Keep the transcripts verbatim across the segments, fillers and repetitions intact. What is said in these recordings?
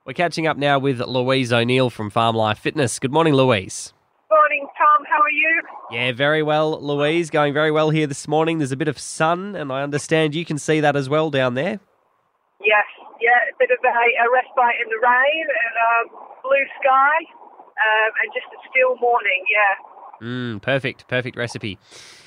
We're catching up now with Louise O'Neill from Farm Life Fitness. Good morning, Louise. Morning, Tom. How are you? Yeah, very well, Louise. Going very well here this morning. There's a bit of sun, and I understand you can see that as well down there. Yes, yeah, a bit of a, a respite in the rain and um, blue sky um, and just a still morning, yeah. Mm, perfect, perfect recipe.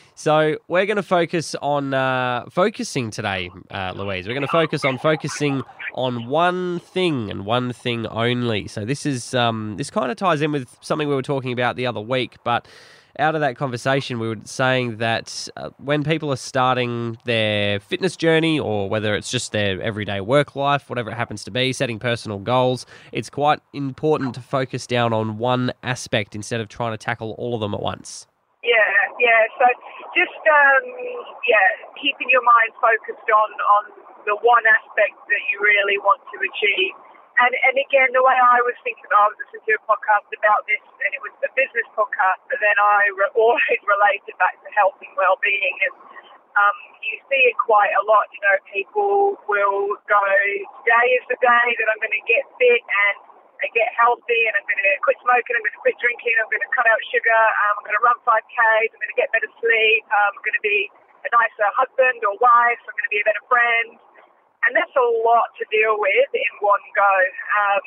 So we're going to focus on uh, focusing today, uh, Louise. We're going to focus on focusing on one thing and one thing only. So this is um, this kind of ties in with something we were talking about the other week, but out of that conversation, we were saying that uh, when people are starting their fitness journey, or whether it's just their everyday work life, whatever it happens to be, setting personal goals, it's quite important to focus down on one aspect instead of trying to tackle all of them at once. Yeah, yeah. So just, um, yeah, keeping your mind focused on, on the one aspect that you really want to achieve. And and again, the way I was thinking, I was listening to a podcast about this, and it was a business podcast, but then I re- always related back to health and well-being. And um, you see it quite a lot. You know, people will go, today is the day that I'm going to get fit and I get healthy, and I'm going to quit smoking, I'm going to quit drinking, I'm going to cut out sugar, um, I'm going to run five Ks, I'm going to get better sleep, um, I'm going to be a nicer husband or wife, I'm going to be a better friend. And that's a lot to deal with in one go. Um,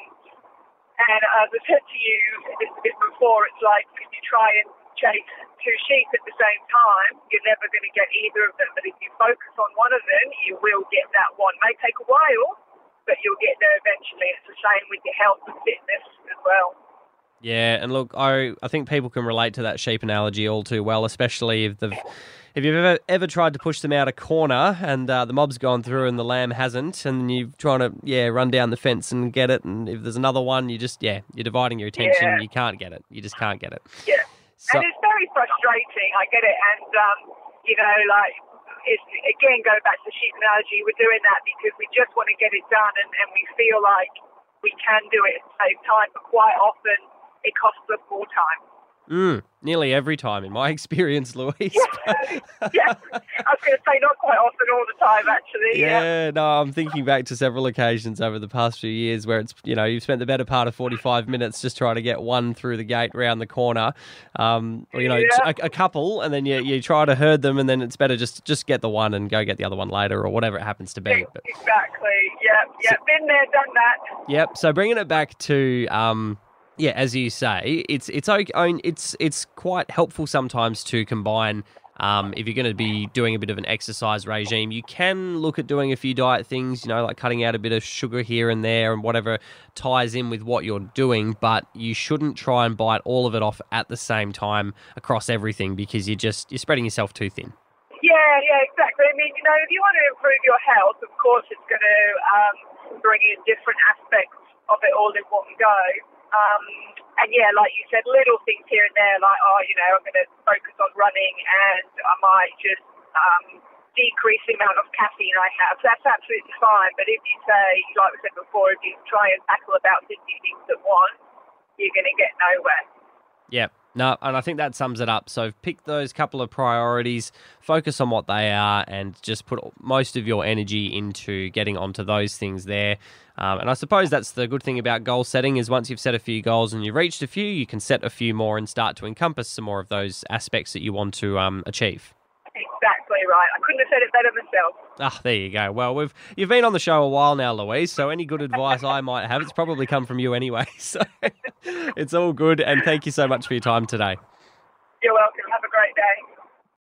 and as I said to you this bit before, it's like if you try and chase two sheep at the same time, you're never going to get either of them. But if you focus on one of them, you will get that one. It may take a while, but you'll get there eventually. It's the same with your health and fitness as well. Yeah, and look, I I think people can relate to that sheep analogy all too well, especially if they've if you've ever ever tried to push them out a corner and uh, the mob's gone through and the lamb hasn't, and you're trying to yeah run down the fence and get it, and if there's another one, you just yeah you're dividing your attention. Yeah. You can't get it. You just can't get it. Yeah, So, and it's very frustrating. I get it, and um, you know, like it's again going back to the sheep analogy. We're doing that because we just want to get it done, and, and we feel like we can do it at the same time, but quite often it costs us more time. mm, nearly every time in my experience, Louise. Yeah, yeah. I was going to say not quite often, all the time, actually. Yeah, no, I'm thinking back to several occasions over the past few years where it's, you know, you've spent the better part of forty-five minutes just trying to get one through the gate round the corner, um, or, you know, Yeah. a, a couple, and then you, you try to herd them, and then it's better just, just get the one and go get the other one later or whatever it happens to be. But, Exactly. Yeah, yeah. Been there, done that. yep, so bringing it back to... Um, Yeah, as you say, it's it's okay. I mean, it's it's quite helpful sometimes to combine. Um, if you're going to be doing a bit of an exercise regime, you can look at doing a few diet things. You know, like cutting out a bit of sugar here and there, and whatever ties in with what you're doing. But you shouldn't try and bite all of it off at the same time across everything, because you're just you're spreading yourself too thin. Yeah, yeah, exactly. I mean, you know, if you want to improve your health, of course, it's going to um, bring in different aspects of it all in one go. Um, and yeah, like you said, little things here and there, like, oh, you know, I'm going to focus on running and I might just um, decrease the amount of caffeine I have. That's absolutely fine. But if you say, like we said before, if you try and tackle about fifty things at once, you're going to get nowhere. Yeah. No, and I think that sums it up. So pick those couple of priorities, focus on what they are, and just put most of your energy into getting onto those things there. Um, and I suppose that's the good thing about goal setting, is once you've set a few goals and you've reached a few, you can set a few more and start to encompass some more of those aspects that you want to um, achieve. Exactly right. I couldn't have said it better myself. Ah, there you go. Well, we've you've been on the show a while now, Louise, so any good advice I might have, it's probably come from you anyway. So it's all good, and thank you so much for your time today. You're welcome. Have a great day.